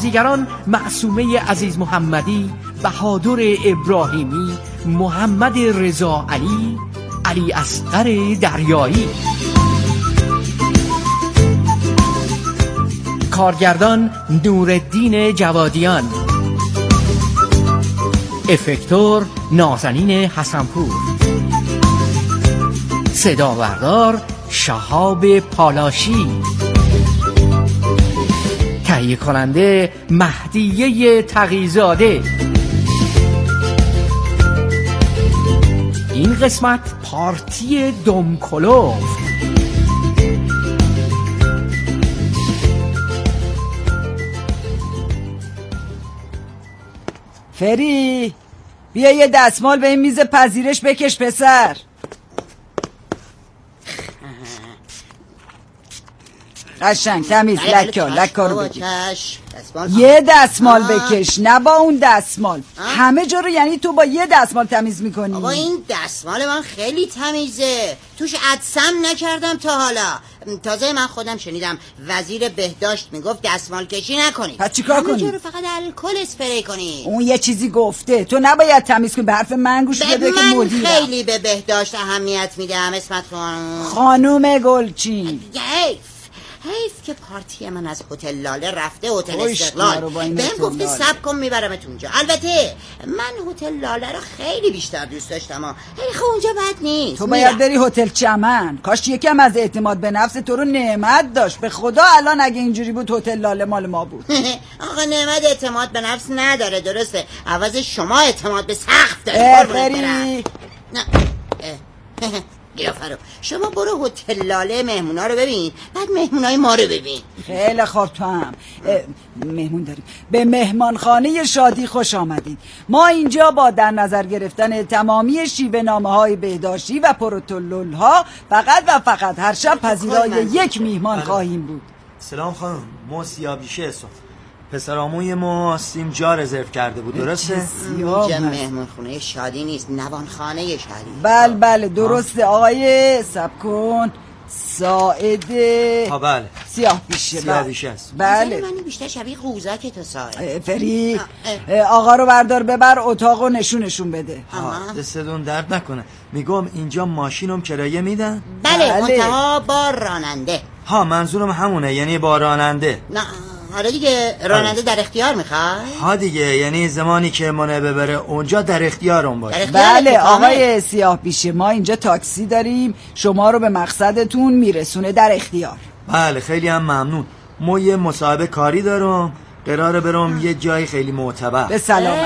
دیگران معصومه عزیز محمدی، بهادر ابراهیمی، محمد رضا علی، علی اصغر دریایی. کارگردان نورالدین جوادیان. افکتور نازنین حسنپور. صداوردار شهاب پالاشی. تهیه کننده مهدیه تقی‌زاده. این قسمت پارتی دمکلوف. فری بیا یه دستمال به این میز پذیرش بکش پسر. قشنگ تمیز لکا رو بکش. یه دستمال بکش نه با اون دستمال. همه جا رو یعنی تو با یه دستمال تمیز میکنی؟ بابا این دستمال من خیلی تمیزه، توش عدسم نکردم تا حالا. تازه من خودم شنیدم وزیر بهداشت میگفت دستمال کشی نکنید، پس چیکار کنی؟ همه جا رو فقط الکل اسپری کنید. اون یه چیزی گفته، تو نباید تمیز کنی. به حرف من گوش بده که مدیرم. من خیلی به بهداشت اهمیت میدم اسمت خانوم گلچین. حیف که پارتی من از هتل لاله رفته هتل استقلال. بهم گفته صبر کن میبرمت اونجا. البته من هتل لاله رو خیلی بیشتر دوست داشتم خب اونجا بد نیست. تو باید بری هتل چمن. کاش یکم از اعتماد به نفس تو رو نعمت داشت. به خدا الان اگه اینجوری بود هتل لاله مال ما بود. آقا نعمت اعتماد به نفس نداره، درسته؟ عوض شما اعتماد به سقف داره. بری گیافرو شما برو هتل لاله مهمونا رو ببین، بعد مهمونای ما رو ببین. خیلی خوب. تو هم مهمون داریم. به مهمانخانه شادی خوش آمدید. ما اینجا با در نظر گرفتن تمامی شیوه نامه‌های بهداشتی و پروتکل ها فقط هر شب پذیرای یک میهمان خواهیم بود. سلام خانم، ما سیاویشه هستم. پسراموی ما سیم جا رزرو کرده بود، درسته؟ اینجا مهمانخانه شادی نیست، نوانخانه شادی. بله درسته آقای سب کن ساعده. بله سیاه بیشه است. بله من بیشتر شبیه قوزک تو ساعد. فری آقا رو بردار ببر اتاق و نشون بده. دستتون درد نکنه. میگم اینجا ماشینم کرایه میدن؟ بله منتها با راننده. منظورم همونه، یعنی با راننده. نه حالا دیگه راننده در اختیار میخوای؟ دیگه یعنی زمانی که منو ببره اونجا در اختیارم باشه. بله آقای سیاه بیشه، ما اینجا تاکسی داریم، شما رو به مقصدتون میرسونه در اختیار. بله خیلی هم ممنون. ما یه مصاحبه کاری دارم، قراره برم یه جای خیلی معتبر. به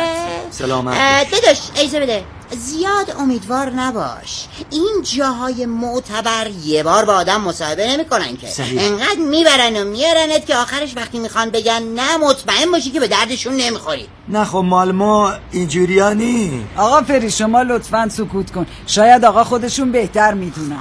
سلامت. داداش ایزه بده، زیاد امیدوار نباش. این جاهای معتبر یه بار با آدم مصاحبه نمی کنن که انقدر میبرن و میارنت که آخرش وقتی میخوان بگن نه مطمئن باشی که به دردشون نمیخوری. نه خب مال ما اینجوریا نی. آقا فری شما لطفاً سکوت کن، شاید آقا خودشون بهتر میدونن.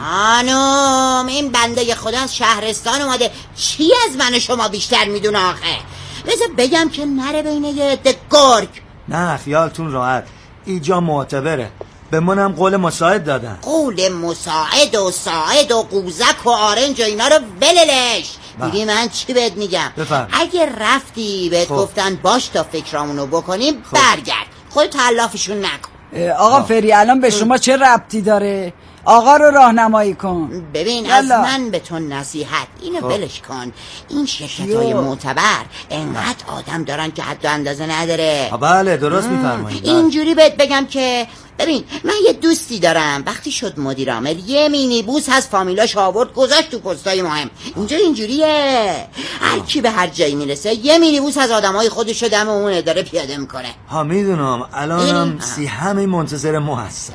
خانم این بنده خدا از شهرستان اومده، چی از من و شما بیشتر میدونه آخه؟ بذار بگم که نره بین یه عده گرگ. نه خیالتون راحت، اینجا معتبره. به منم قول مساعد دادن. قول مساعد و ساعد و قوزک و آرنج و اینا رو بللش. دیدی من چی بهت میگم؟ اگه رفتی بهت گفتن باش تا فکرامونو بکنیم برگرد، خود تلافشون نکن. آقا فری الان به شما چه ربطی داره؟ آقا رو راهنمایی کن. ببین از من به تو نصیحت، اینو بلش کن. این شرکت‌های معتبر انقدر آدم دارن که حد و اندازه نداره. بله درست میفرمایید. اینجوری بهت بگم که ببین من یه دوستی دارم، وقتی شد مدیر عامل یه مینی بوس از فامیلاش آورد گذاشت تو پستای مهم. اینجا اینجوریه، هر کی به هر جایی میرسه یه مینی بوس از آدمای خودشو دم اون اداره پیاده میکنه. میدونم الانم همه منتظر ما هستن.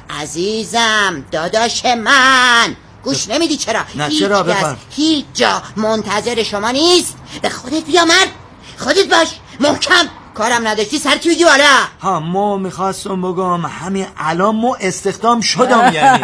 عزیزم داداش من گوش نمیدی چرا؟ نه چرا بفرم. هیچ جا منتظر شما نیست. به خودت بیا مرد، خودت باش محکم. کارم نداشتی سرتی بگی بالا. ما میخواستم بگم همین الان ما استخدام شدم یعنی.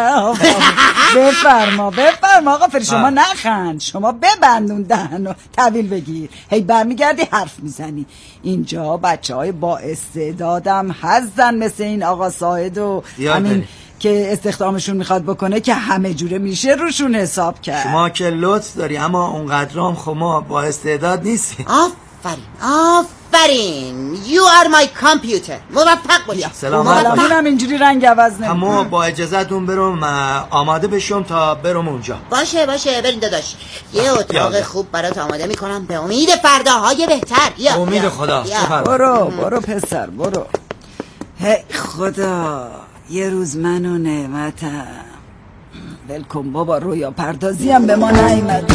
بفرما آقا فری شما نخند، شما ببندون دهنو طویل بگیر. هی برمیگردی حرف میزنی. اینجا بچهای با استعدادم هستن مثل این آقا ساعد و همین که استخدامشون میخواد بکنه که همه جوره میشه روشون حساب کرد. شما که لطف داری اما اونقدرام خب ما با استعداد نیستیم. آفرین You are my computer. موفق باشی. سلامت باشی. منم اینجوری رنگ عوض نمی‌کنم. اما با اجازهتون برم آماده بشم تا برم اونجا. باشه برین داداش. یه اتاق خوب برات آماده میکنم به امید فرداهای بهتر. امید خدا. برو پسر برو. هی خدا یه روز من و نعمتم. ولکن بابا رویا پردازی هم به ما نیامد.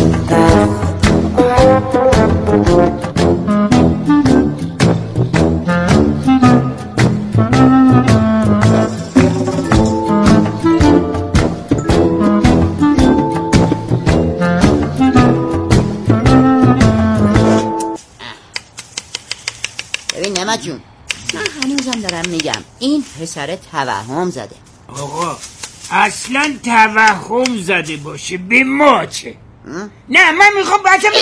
ببین نعمت جون، من هنوزم دارم میگم این پسر توهم زده. آقا اصلا توهم زده باشه به ما چه؟ نه من میخوام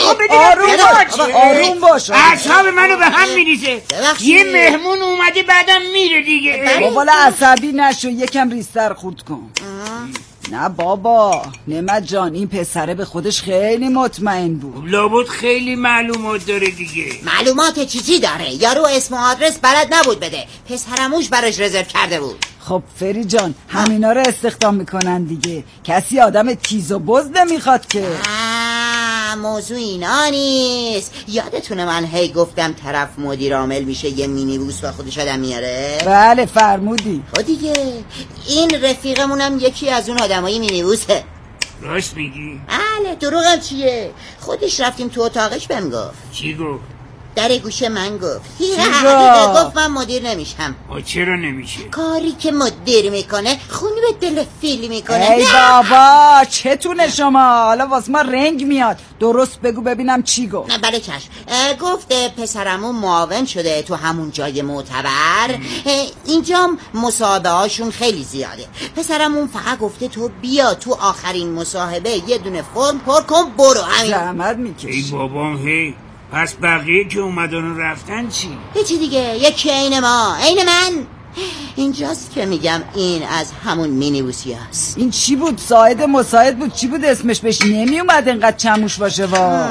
بدونم آروم باش. اعصاب منو به هم میریزه. یه مهمون اومده بعدم میره دیگه. بابا عصبی نشو یکم ریستر خورد کن. نه بابا نعمت جان این پسره به خودش خیلی مطمئن بود. لابد خیلی معلومات داره دیگه. معلومات چیزی داره؟ یارو اسم و آدرس بلد نبود بده، پسرموش براش رزرو کرده بود. خب فری جان همینا رو استخدام میکنن دیگه، کسی آدم تیز و بز نمیخواد که. موضوع اینا نیست. یادتونه من هی گفتم طرف مدیر عامل میشه یه مینیبوس با خودش آدم میاره؟ بله فرمودی. خب دیگه این رفیقمونم یکی از اون آدمای مینیبوسه. راست میگی؟ بله دروغم چیه؟ خودش رفتیم تو اتاقش بهم گفت. چی گفت؟ در گوشه من گفت گفت من مدیر نمیشم. چرا نمیشه؟ کاری که مدیر میکنه خونی به دل فیل میکنه. ای بابا چتونه شما؟ حالا واسه ما رنگ میاد. درست بگو ببینم چی گفت. نه بله چشم. گفته پسرمون معاون شده تو همون جای معتبر. اینجا مصاحبه هاشون خیلی زیاده. پسرمون فقط گفته تو بیا تو آخرین مصاحبه یه دونه فرم پر کن برو. همین زحمت میکشی. ای بابام هی پس بقیه که اومدن و رفتن چی؟ هیچی دیگه، یکی عین ما، عین من. اینجاست که میگم این از همون مینیبوسی هست. این چی بود؟ ساعد مساعد بود؟ چی بود اسمش؟ بهش نمی اومد انقدر چموش باشه وا.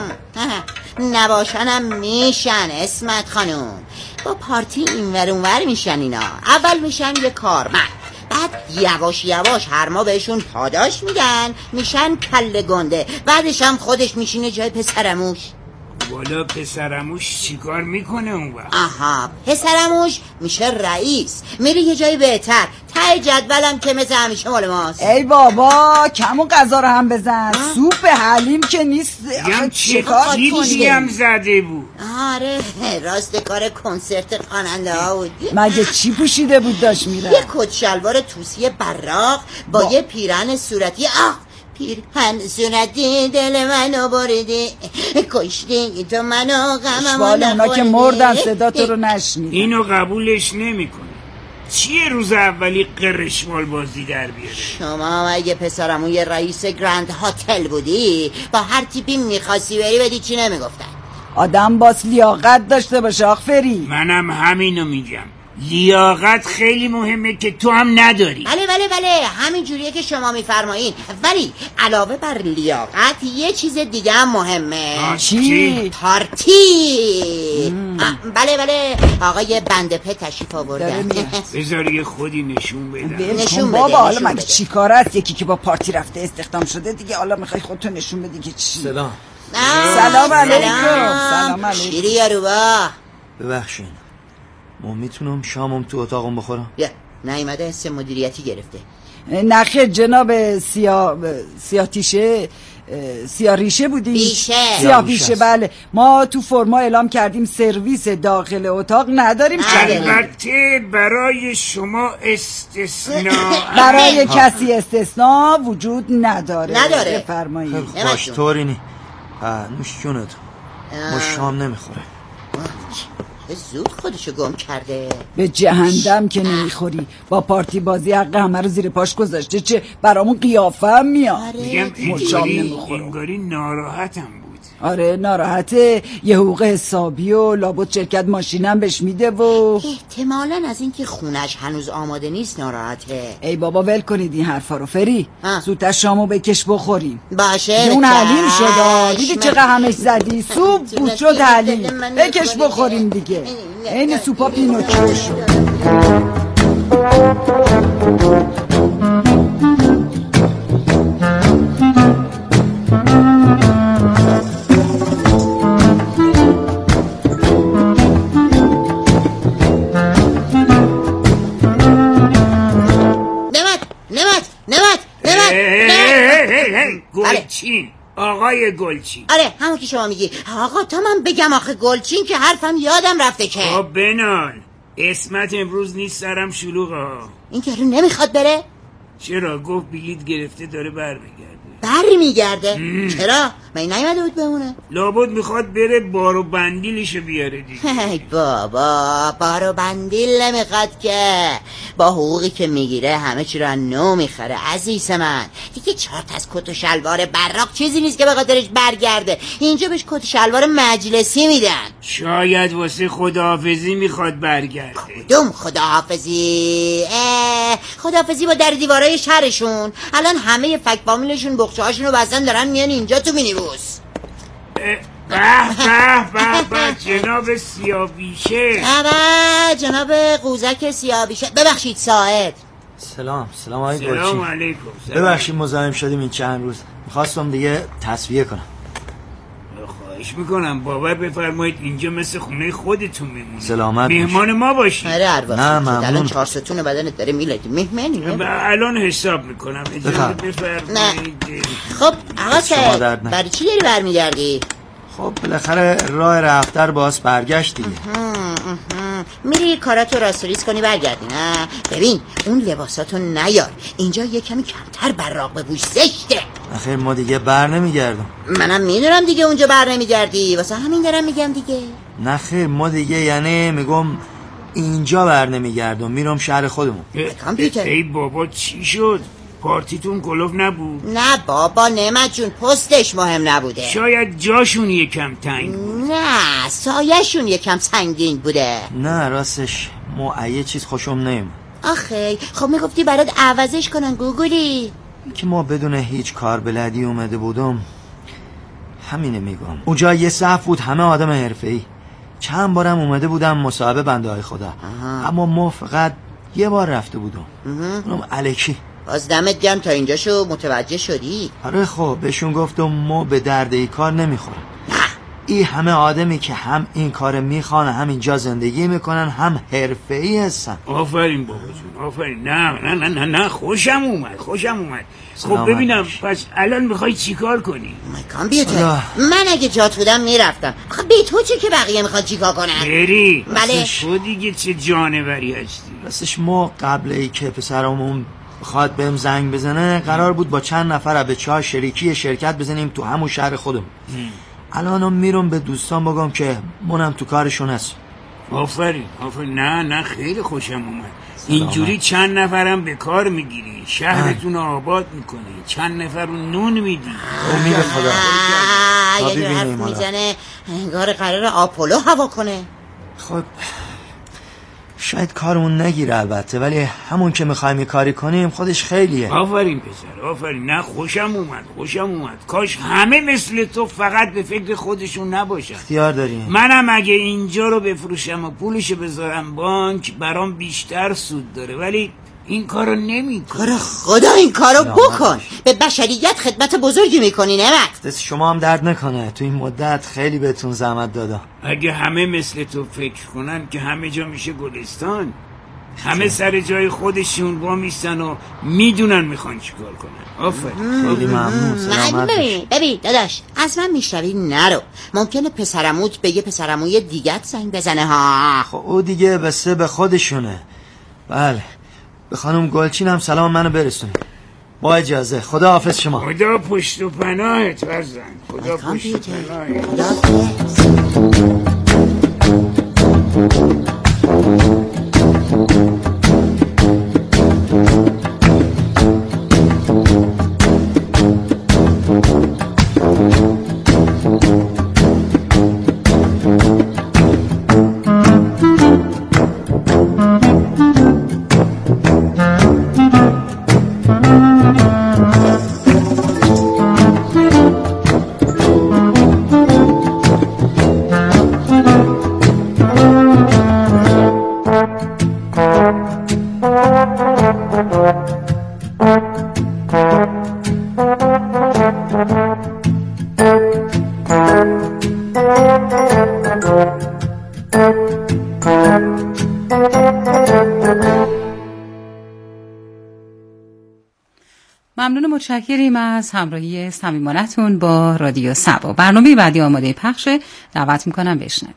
نباشنم میشن اسمت خانوم. با پارتی اینور اونور میشن اینا. اول میشن یه کارمند، بعد یواش یواش هر ما بهشون پاداش میدن میشن کله گنده، بعدش هم خودش میشینه جای پسرموش. والا پسرموش چیکار میکنه اون وقت؟ آها پسرموش میشه رئیس، میره یه جای بهتر، ته جدولم که مثل همیشه مال ماست. ای بابا کمون غذا رو هم بزن. سوپ حلیم که نیست. چیکار چیزی هم زده بود. آره راست کار کنسرت خواننده ها بود. مگه چی پوشیده بود داشت میره؟ یه کت شلوار توسی براق با یه پیرهن صورتی. پیرهن صورتی دل منو بریدی، کشتی تو منو غممو نخوردی. اونا که مردن صدا تو رو نشنیدن. اینو قبولش نمیکنه. چیه روز اولی قرشمال بازی در بیاره؟ شما اگه پسرمون یه رئیس گرند هتل بودی با هر تیپی میخواستی بری بدی چی نمیگفتن؟ آدم باس لیاقت داشته باشه آخفری. منم همینو میگم، لیاقت خیلی مهمه که تو هم نداری. بله همین جوریه که شما میفرمایین، ولی علاوه بر لیاقت یه چیز دیگه هم مهمه. چی؟ پارتی. بله آقای بندپه تشریف آوردن. بذار یه خودی نشون بدم. نشون بابا بده. حالا مگه چی کار است؟ یکی که با پارتی رفته استخدام شده دیگه، حالا میخوای خودتو نشون بدی که چی؟ سلام. سلام علیکم. شیری یارو ببخشین ما میتونم شامم تو اتاقم بخورم؟ بیا نیومده حس مدیریتی گرفته. نخیر جناب سیاه تیشه سیاه ریشه بودی؟ سیاه بیشه. بله ما تو فرما اعلام کردیم سرویس داخل اتاق نداریم. البته برای شما استثناء برای کسی استثناء وجود نداره. بفرمایید. باش طوری نی نوش جونت. ما شام نمیخوره. زود خودشو گم کرده. به جهنم که نمیخوری. با پارتی بازی حق همه رو زیر پاش گذاشته، چه برامون قیافه هم میاد. میگم انگاری ناراحتم بود. آره ناراحته، یه حقوق حسابی و لابد شرکت ماشینم بهش میده و احتمالاً از اینکه خونش هنوز آماده نیست ناراحته. ای بابا ول کنید این حرفا رو. فری زودتر شامو بکش بخوریم. باشه اون حلیم شد. دیدی چقدر همش زدی؟ سوپ بود شد حلیم. بکش بخوریم دیگه. این سوپا پینوکیو شد. گلچین، آقای گلچین. آره همون که شما میگی. آقا تا من بگم آخه گلچین که حرفم یادم رفته که. بنال اسمت امروز نیست، سرم شلوغه. این که رو نمیخواد بره؟ چرا؟ گفت بلیط گرفته داره برمیگرده. چرا؟ من نیومده بود بمونه؟ لابد میخواد بره بار و بندیلشو بیاره دیگه. ای بابا بار و بندیل نمیخواد که، با حقوقی که میگیره همه چی رو نو میخره عزیز من. دیگه 4 تا از کت و شلوار براق چیزی نیست که به خاطرش برگرده. اینجا بهش کت و شلوار مجلسی میدن. شاید واسه خداحافظی میخواد برگرده. کدوم خداحافظی؟ خداحافظی با در دیوارای شهرشون. الان همه فک فامیلشون بخچه هاشون رو بستن دارن میان اینجا تو مینیبوس. به جناب سیاویشه. جناب قوزک سیاویشه. ببخشید ساعد. سلام آقای گلچین. سلام علیکم. ببخشید مزاحم شدیم این چند روز. میخواستم دیگه تصفیه کنم. خواهش میکنم باور بفرمایید اینجا مثل خونه خودتون میمونید. سلامت مهمان ما باشید. آره عرواقی. نه ممنون. الان 4 ستون بدنت داره میلادی. مهمانی. الان حساب میکنم. اجازه بفرمایید. خب آقا سعید برای چی داری برمیگردی؟ خب بالاخره راه رفتر باز برگشت دیگه. میری کاراتو راستریز کنی برگردی. نه ببین اون لباساتو نیار اینجا، یه کمی کمتر براق بپوش، زشته. آخر ما دیگه بر نمیگردم. منم میدونم دیگه اونجا بر نمیگردی، واسه همین دارم میگم دیگه. نه خیر ما دیگه یعنی میگم اینجا بر نمیگردم، میرم شهر خودمون. کامپیوتر. ای بابا چی شد؟ پارتیتون کلوف نبود؟ نه بابا نعمت جون پستش مهم نبوده. شاید جاشون یکم تنگ بود. نه سایه‌شون یکم سنگین بوده. نه راستش ما یه چیز خوشم نیم. آخه خب میگفتی برات عوضش کنن گوگلی. که ما بدون هیچ کار بلدی اومده بودم، همینه میگم. اونجا یه صف بود همه آدم حرفه‌ای. چند بارم اومده بودم مصاحبه بنده های خدا. اما ما فقط یه بار رفته بودم. اونم الکی. باز دمت گرم تا اینجاشو متوجه شدی. آره خب بهشون گفتم ما به درد ای کار نمیخورم. این همه آدمی که هم این کار میخوان هم اینجا زندگی میکنن هم حرفه‌ای هستن. آفرین بابا جون آفرین. نه خوشم اومد. خب ببینم پس الان میخوای چیکار کنی؟ کامپیوتر من اگه جات بودم میرفتم. خب بی تو چه که بقیه میخواد چیکار کنن؟ بری. بله تو دیگه چه جانوری هستی. راستش ما قبل ای که پسرمون بخواد بهم زنگ بزنه قرار بود با چند نفر به 4 شریکی شرکت بزنیم تو همون شهر خودم. الانم میرم به دوستان بگم که منم تو کارشون هست. آفرین. نه خیلی خوشم اومد. اینجوری چند نفرم به کار میگیری، شهرتون رو آباد میکنی، چند نفر رو نون میدی. امید خدا. یه دو حرف میزنه انگار قرار آپولو هوا کنه. خب شاید کارمون نگیره البته، ولی همون که میخوایم یه کاری کنیم خودش خیلیه. آفرین پسر آفرین. نه خوشم اومد. کاش همه مثل تو فقط به فکر خودشون نباشن. اختیار داریم. منم اگه اینجا رو بفروشم و پولشو بذارم بانک برام بیشتر سود داره، ولی این کارو نمیکنی. کار خدا این کارو بکن. به بشریت خدمت بزرگی میکنی نمت. دست شما هم درد نکنه، تو این مدت خیلی بهتون زحمت دادم. اگه همه مثل تو فکر کنن که همه جا میشه گلستان. همه سر جای خودشون وا میستن و میدونن میخوان چیکار کنن. آفرین. خیلی ممنون. سلامت باش. ببین داداش از من میشنوی نرو. ممکنه پسرموت به یه پسرموی دیگت زنگ بزنه ها. خب او دیگه بسته به خودشونه. بله به خانم گلچین هم سلام منو برسونی. با اجازه. خدا حافظ شما. خدا پشت و پناهت فرزند. خدا پشت و پناهت. خدا ممنون و متشکریم از همراهی صمیمانه‌تون با رادیو سبا. برنامه بعدی آماده پخشه، دعوت میکنم بشنوید.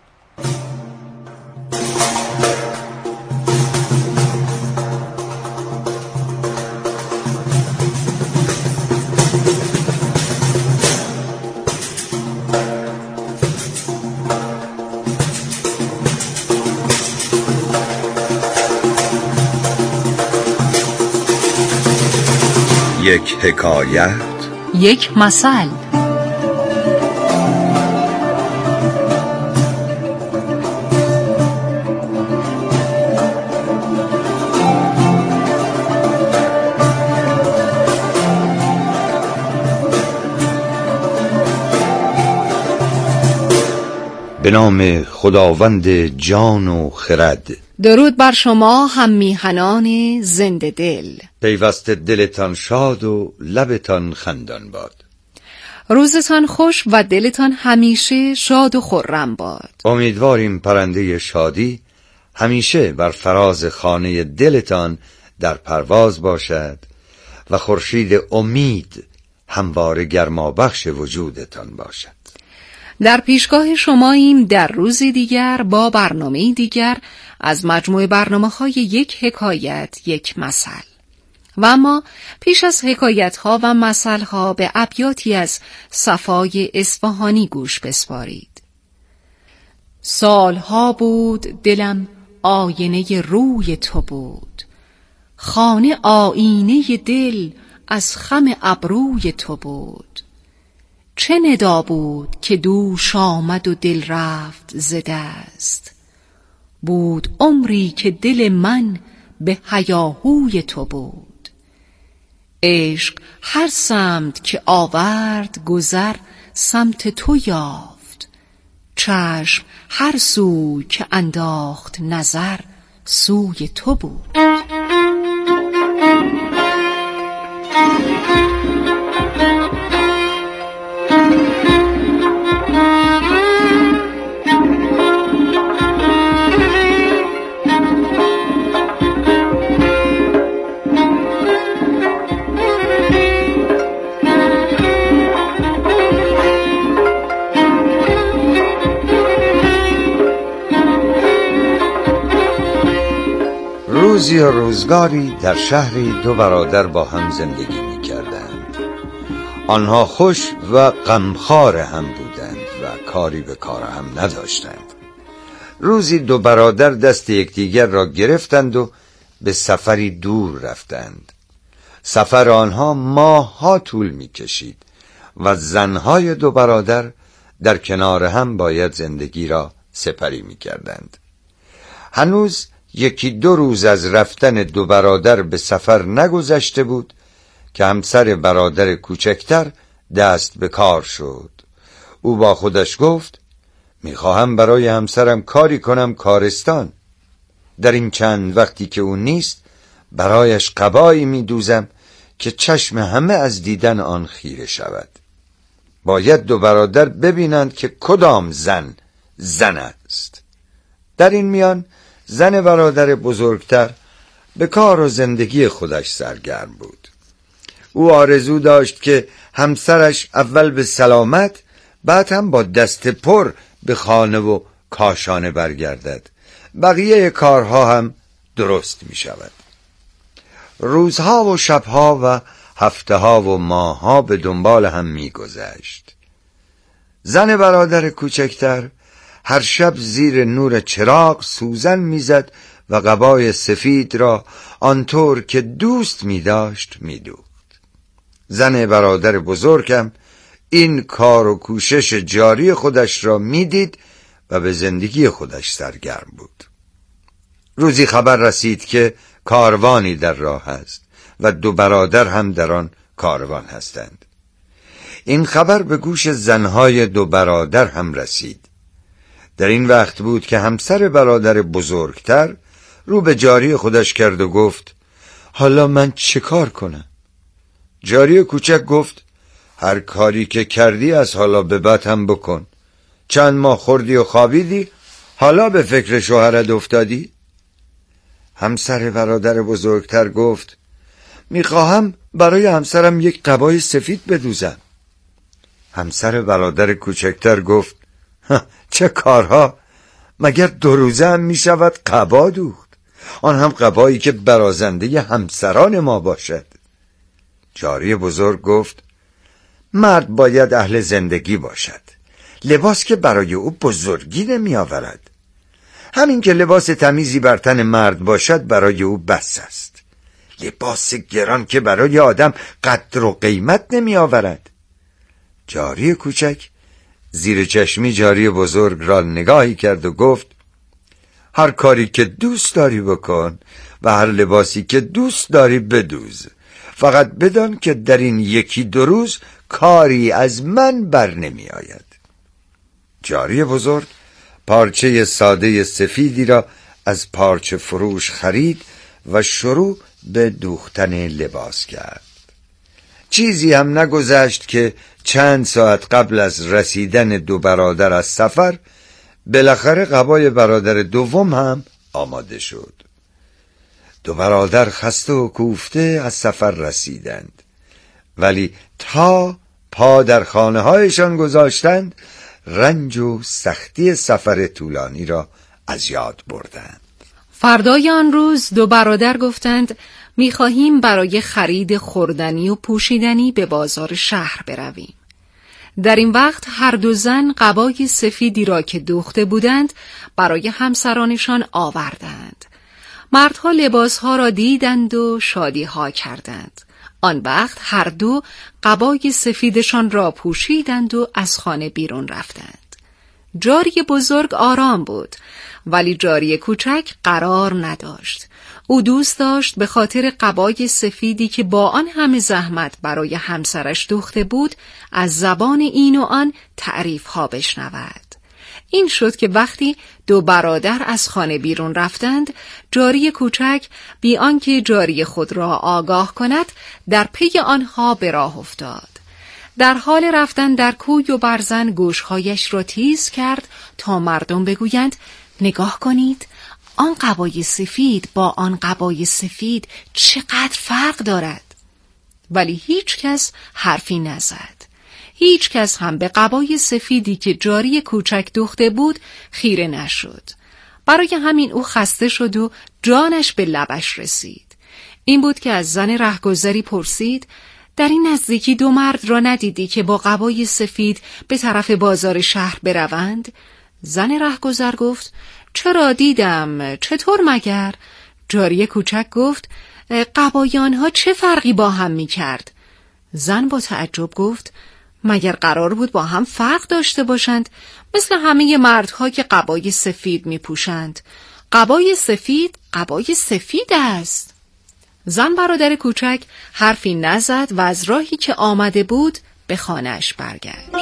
یک حکایت، یک مثل. به نام خداوند جان و خرد. درود بر شما هم میهنان زنده دل. پیوسته دلتان شاد و لبتان خندان باد. روزتان خوش و دلتان همیشه شاد و خرم باد. امیدواریم پرنده شادی همیشه بر فراز خانه دلتان در پرواز باشد و خورشید امید همواره گرمابخش وجودتان باشد. در پیشگاه شماییم در روزی دیگر با برنامه دیگر از مجموعه برنامه‌های یک حکایت یک مثل. و اما پیش از حکایت‌ها و مثل‌ها به ابیاتی از صفای اصفهانی گوش بسپارید. سالها بود دلم آینه روی تو بود، خانه آینه دل از خم ابروی تو بود. چه ندا بود که دوش آمد و دل رفت ز دست، بود عمری که دل من به هیاهوی تو بود. عشق هر سمت که آورد گذر سمت تو یافت، چشم هر سوی که انداخت نظر سوی تو بود. روزی و روزگاری در شهری دو برادر با هم زندگی می کردند. آنها خوش و غمخوار هم بودند و کاری به کار هم نداشتند. روزی دو برادر دست یکدیگر را گرفتند و به سفری دور رفتند. سفر آنها ماه‌ها طول می کشید و زنهای دو برادر در کنار هم باید زندگی را سپری می کردند. هنوز یکی دو روز از رفتن دو برادر به سفر نگذشته بود که همسر برادر کوچکتر دست به کار شد. او با خودش گفت میخواهم برای همسرم کاری کنم کارستان. در این چند وقتی که او نیست برایش قبایی میدوزم که چشم همه از دیدن آن خیره شود. باید دو برادر ببینند که کدام زن است. در این میان زن برادر بزرگتر به کار و زندگی خودش سرگرم بود. او آرزو داشت که همسرش اول به سلامت بعد هم با دست پر به خانه و کاشانه برگردد. بقیه کارها هم درست می شود. روزها و شبها و هفته‌ها و ماه‌ها به دنبال هم می گذشت. زن برادر کوچکتر هر شب زیر نور چراغ سوزن میزد و قبای سفید را آنطور که دوست می داشت می دوخت. زن برادر بزرگم این کار و کوشش جاری خودش را می دید و به زندگی خودش سرگرم بود. روزی خبر رسید که کاروانی در راه است و دو برادر هم در آن کاروان هستند. این خبر به گوش زنهای دو برادر هم رسید. در این وقت بود که همسر برادر بزرگتر رو به جاری خودش کرد و گفت حالا من چه کار کنم؟ جاری کوچک گفت هر کاری که کردی از حالا به بعد هم بکن. چند ماه خوردی و خوابیدی، حالا به فکر شوهرت افتادی؟ همسر برادر بزرگتر گفت میخواهم برای همسرم یک قبای سفید بدوزم. همسر برادر کوچکتر گفت چه کارها، مگر 2 روزه هم میشود قبا دوخت، آن هم قبایی که برازنده همسران ما باشد. جاری بزرگ گفت مرد باید اهل زندگی باشد، لباس که برای او بزرگی نمی آورد. همین که لباس تمیزی بر تن مرد باشد برای او بس است. لباس گران که برای آدم قدر و قیمت نمی آورد. جاری کوچک زیر چشمی جاری بزرگ را نگاهی کرد و گفت هر کاری که دوست داری بکن و هر لباسی که دوست داری بدوز، فقط بدان که در این 1-2 روز کاری از من بر نمی آید. جاری بزرگ پارچه ساده سفیدی را از پارچه فروش خرید و شروع به دوختن لباس کرد. چیزی هم نگذشت که چند ساعت قبل از رسیدن 2 برادر از سفر بالاخره قبای برادر دوم هم آماده شد. 2 برادر خسته و کوفته از سفر رسیدند، ولی تا پا در خانه هایشان گذاشتند رنج و سختی سفر طولانی را از یاد بردند. فردای آن روز 2 برادر گفتند می‌خواهیم برای خرید خوردنی و پوشیدنی به بازار شهر برویم. در این وقت هر 2 زن قبای سفیدی را که دوخته بودند برای همسرانشان آوردند. مردها لباسها را دیدند و شادیها کردند. آن وقت هر 2 قبای سفیدشان را پوشیدند و از خانه بیرون رفتند. جاری بزرگ آرام بود، ولی جاری کوچک قرار نداشت. او دوست داشت به خاطر قبای سفیدی که با آن همه زحمت برای همسرش دوخته بود از زبان این و آن تعریف‌ها بشنود. این شد که وقتی 2 برادر از خانه بیرون رفتند، جاری کوچک بی آنکه جاری خود را آگاه کند در پی آنها به راه افتاد. در حال رفتن در کوی و برزن گوشهایش را تیز کرد تا مردم بگویند نگاه کنید، آن قبای سفید با آن قبای سفید چقدر فرق دارد. ولی هیچ کس حرفی نزد. هیچ کس هم به قبای سفیدی که جاری کوچک دوخته بود خیره نشد. برای همین او خسته شد و جانش به لبش رسید. این بود که از زن رهگذری پرسید در این نزدیکی 2 مرد را ندیدی که با قبای سفید به طرف بازار شهر بروند؟ زن رهگذر گفت چرا دیدم، چطور مگر؟ جاری کوچک گفت قبای آنها چه فرقی با هم می کرد؟ زن با تعجب گفت مگر قرار بود با هم فرق داشته باشند مثل همه مردها که قبای سفید می پوشند؟ قبای سفید است. زن برادر کوچک حرفی نزد و از راهی که آمده بود به خانه‌اش برگشت.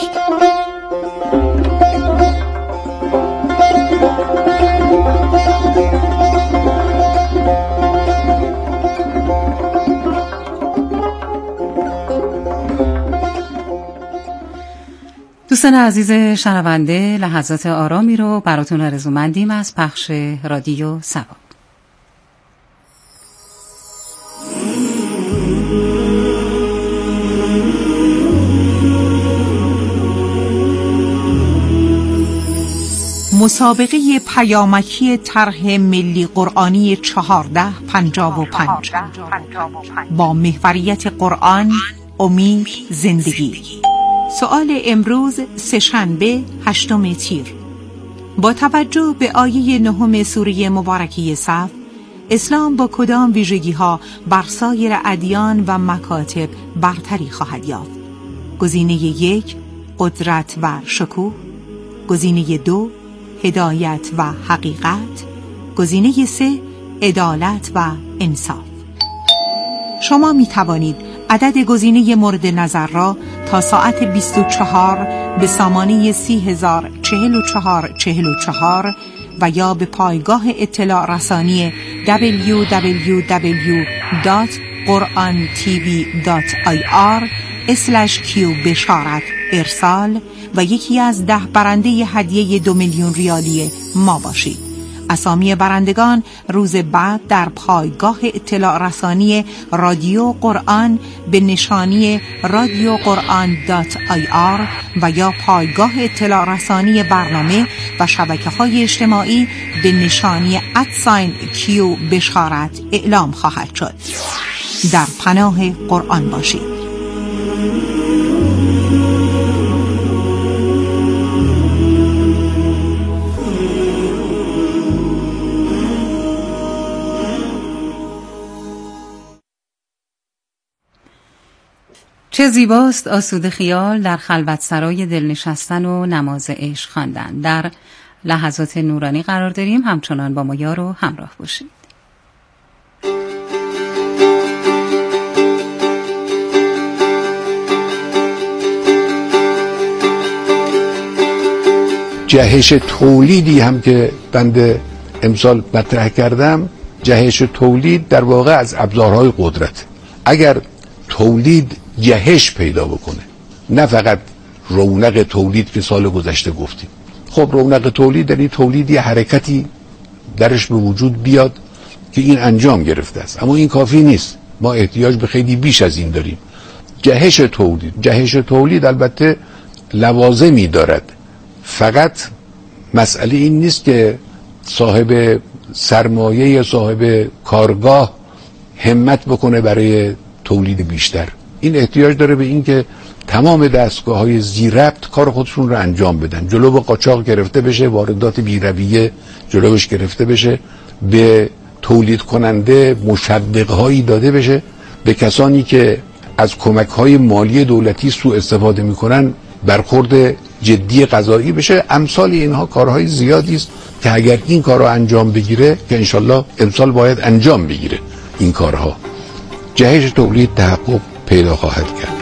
دوستان عزیز شنونده، لحظات آرامی رو براتون آرزومندیم از پخش رادیو سبا. مسابقه پیامکی طرح ملی قرآنی 1455 با محوریت قرآن، امید، زندگی. سوال امروز سه‌شنبه 8 تیر. با توجه به آیه 9 سوره مبارکه صف، اسلام با کدام ویژگی‌ها بر سایر ادیان و مکاتب برتری خواهد یافت؟ گزینه 1 قدرت و شکوه، گزینه 2 هدایت و حقیقت، گزینه 3 عدالت و انصاف. شما می توانید عدد گزینه مورد نظر را تا ساعت 24 به سامانه 30,044 و یا به پایگاه اطلاع رسانی www.qurantv.ir /Q بشارت ارسال و یکی از 10 برنده هدیه 2 میلیون ریالی ما باشید. اسامی برندگان روز بعد در پایگاه اطلاع رسانی رادیو قرآن به نشانی radioquran.ir و یا پایگاه اطلاع رسانی برنامه و شبکه‌های اجتماعی به نشانی @Q بشارت اعلام خواهد شد. در پناه قرآن باشید. چه زیباست آسوده خیال در خلوت سرای دل نشستن و نماز عشق خواندن. در لحظات نورانی قرار داریم، همچنان با ما یار و همراه باشید. جهش تولیدی هم که بنده امسال مطرح کردم، جهش تولید در واقع از ابزارهای قدرت. اگر تولید جهش پیدا بکنه، نه فقط رونق تولید که سال گذشته گفتیم. خب رونق تولید یعنی تولید یه حرکتی درش به وجود بیاد که این انجام گرفته است، اما این کافی نیست. ما احتیاج به خیلی بیش از این داریم. جهش تولید البته لوازمی دارد. فقط مسئله این نیست که صاحب سرمایه یا صاحب کارگاه همت بکنه برای تولید بیشتر. این احتیاج داره به این که تمام دستگاه‌های ذی‌ربط کار خودشون رو انجام بدن. جلو به قاچاق گرفته بشه، واردات بی‌رویه جلوش گرفته بشه، به تولید کننده مشوق‌هایی داده بشه، به کسانی که از کمک‌های مالی دولتی سوء استفاده می‌کنن برخورد جدی قضایی بشه. امثال اینها کارهای زیادی است که اگر این کارو انجام بگیره، که انشالله امسال باید انجام بگیره این کارها، جهش تولید تحقق پیدا خواهد کرد.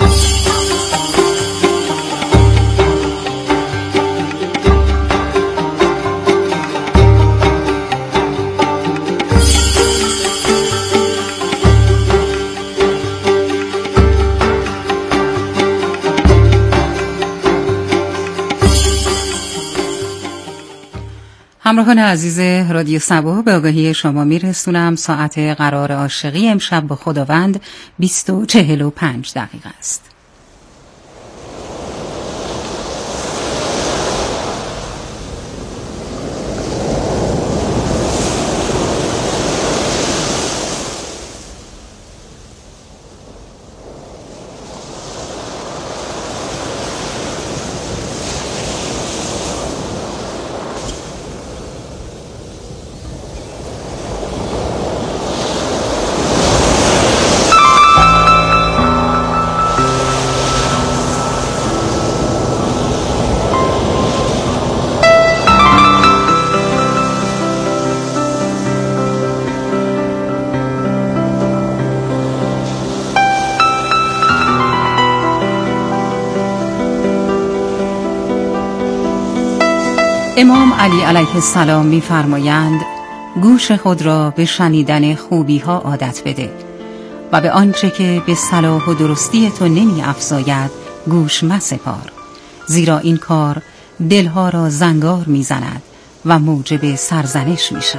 همراهان عزیز رادیو صبا، به آگاهی شما میرسونم ساعت قرار عاشقی امشب با خداوند 20:45 است. امام علی علیه السلام می‌فرمایند گوش خود را به شنیدن خوبی‌ها عادت بده و به آنچه که به صلاح و درستی تو نمی‌افزاید گوش مسپار، زیرا این کار دلها را زنگار می‌زند و موجب سرزنش می‌شود.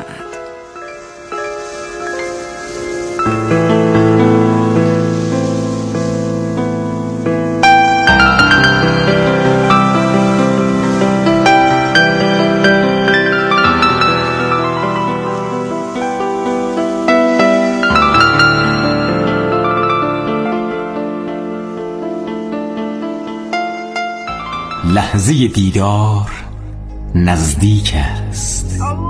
لحظه دیدار نزدیک است.